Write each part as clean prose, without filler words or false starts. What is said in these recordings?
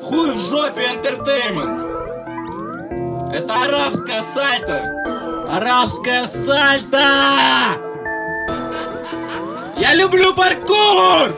Хуй в жопе Entertainment. Это арабское сальто. Арабское сальто! Я люблю паркур!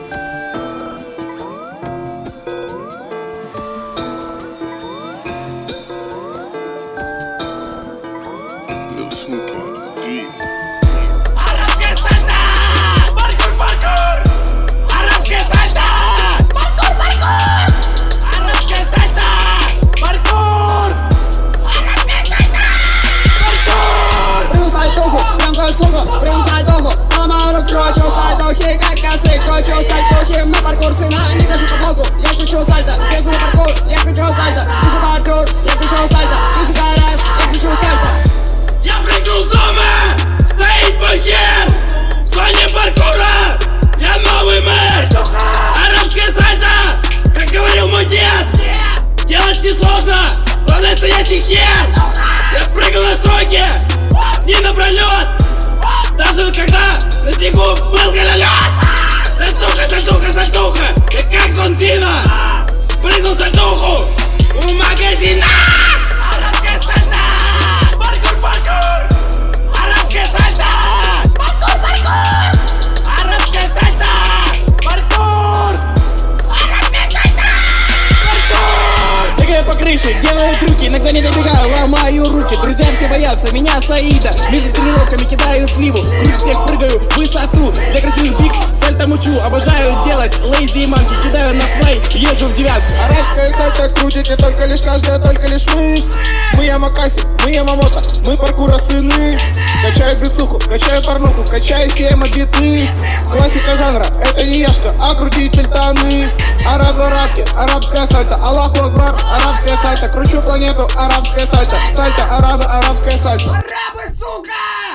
Арабское сальто! Паркур, паркур! Арабское сальто! Паркур, паркур! Арабское сальто! Паркур! Арабское сальто! Паркур! Прям сальтуху, прям косуху, прям сальтуху. Мама раскручу сальтухи, как косы, кручу сальтухи. На паркур сына, не кажу по блоку. Я кручу сальто, здесь на паркур, я кручу сальто. Пишу паркур, я кручу сальто. Пишу гараж, я кручу сальто. Я прыгну с дома! Стоит мой хер! В зоне паркура! Я новый мэр! Арабское сальто! Как говорил мой дед! Делать несложно! Главное стоящий хер! Я прыгал на стройке! Дни напролет! Даже когда на снегу был гололед! Сальтуха, сальтуха, сальтуха! Я как Джон Сина! Прыгнул сальтуху! У магазина! Арабское сальто! Паркур, паркур! Арабское сальто! Паркур, паркур! Арабское сальто! Паркур! Арабское сальто! Паркур! Бегаю по крыше, делаю трюки, иногда не добегаю, ломаю руки. Друзья все боятся меня, Саида. Между тренировками кидаю сливу, круче всех прыгаю в высоту. Для красивых бикс сальто мучу, обожаю делать лейзи и манки. Кидаю на свай, езжу в девятку. Арабское сальто крутит не только лишь каждый, а только лишь мы. Мы Ямакаси, мы Ямамото, мы паркура сыны. Качаю бицуху, качаю порнуху, качаю 7 биты. Классика жанра, это не яшка, а крутить сальтаны. Арабы-арабки, арабское сальто, Аллаху Акбар, арабское сальто. Кручу планету, арабское сальто. Сальто, арабы, арабское сальто. Арабы, сука!